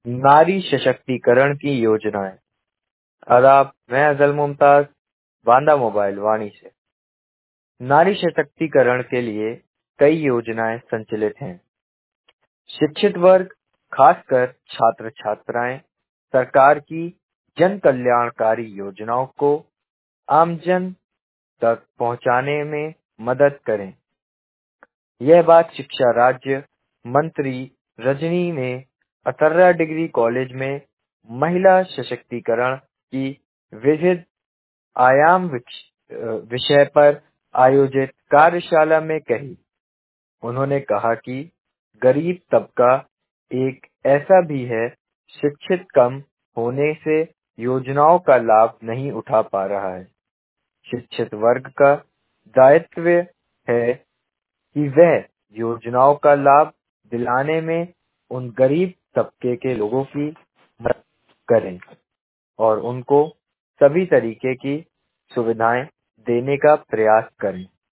नारी सशक्तिकरण की योजनाएं। आदाब, मैं अजल मुमताज, बांदा मोबाइल वाणी से। नारी सशक्तिकरण के लिए कई योजनाएं संचालित हैं। शिक्षित वर्ग, खासकर छात्र छात्राएं, सरकार की जन कल्याणकारी योजनाओं को आमजन तक पहुंचाने में मदद करें। यह बात शिक्षा राज्य मंत्री रजनी ने अतर्रा डिग्री कॉलेज में महिला सशक्तिकरण की विविध आयाम विषय पर आयोजित कार्यशाला में कही। उन्होंने कहा कि गरीब तबका एक ऐसा भी है शिक्षित कम होने से योजनाओं का लाभ नहीं उठा पा रहा है। शिक्षित वर्ग का दायित्व है कि वह योजनाओं का लाभ दिलाने में उन गरीब तबके के लोगों की मदद करें और उनको सभी तरीके की सुविधाएं देने का प्रयास करें।